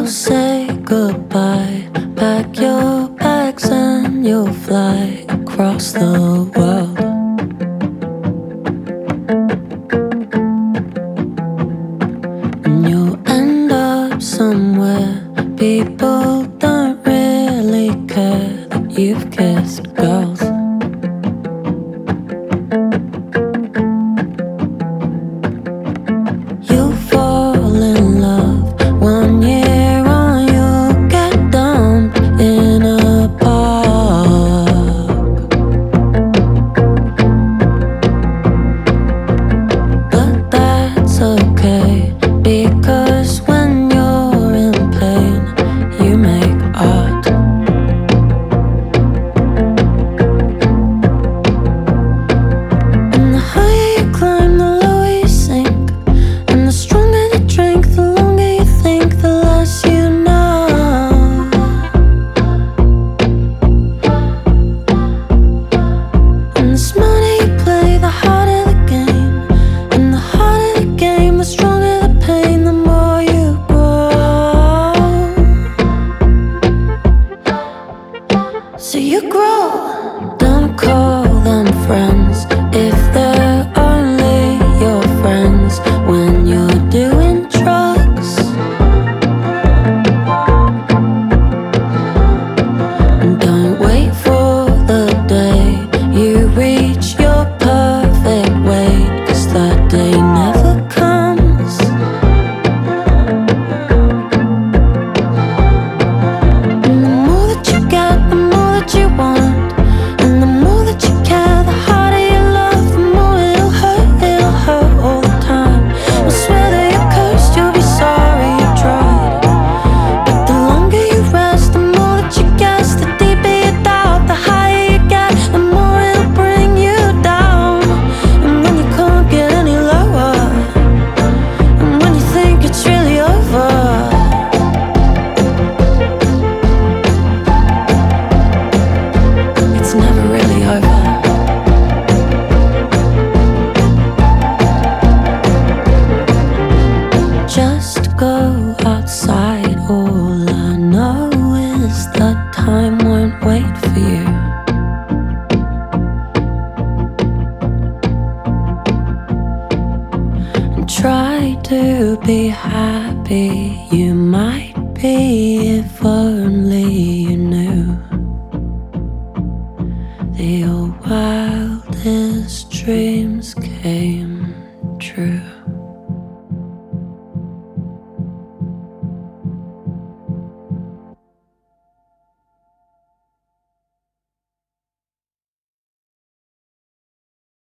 We'll say goodbye, pack your bags and you'll fly across the world. And you'll end up somewhere people don't really care that you've kissed girls. You'll fall in love 1 year on, you'll get dumped in a park. But that's okay, because when you're in pain, you make art. And the higher you climb, the lower you sink. And the stronger the drink, the longer you think, the less you know. And the smarter you play, the harder the game. And the harder the game, the stronger the pain, the more you grow. So you grow. Don't call them friends if they're only your friends when you're doing drugs. And don't wait for the day you reach your perfect weight, 'cause that day never comes. And the more that you get, the more that you want. And the more that you care, the harder you love, the more it'll hurt all the time. You'll swear that you're cursed, you'll be sorry you tried. But the longer you rest, the more that you guess, the deeper you doubt, the higher you get, the more it'll bring you down. And when you can't get any lower, and when you think it's really over, it's never really over. Just go outside, all I know is that time won't wait for you. And try to be happy, you might be, if only you knew that your wildest dreams came true.